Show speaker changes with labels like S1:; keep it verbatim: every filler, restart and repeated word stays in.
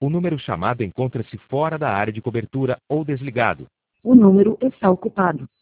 S1: O número chamado encontra-se fora da área de cobertura ou desligado.
S2: O número está ocupado.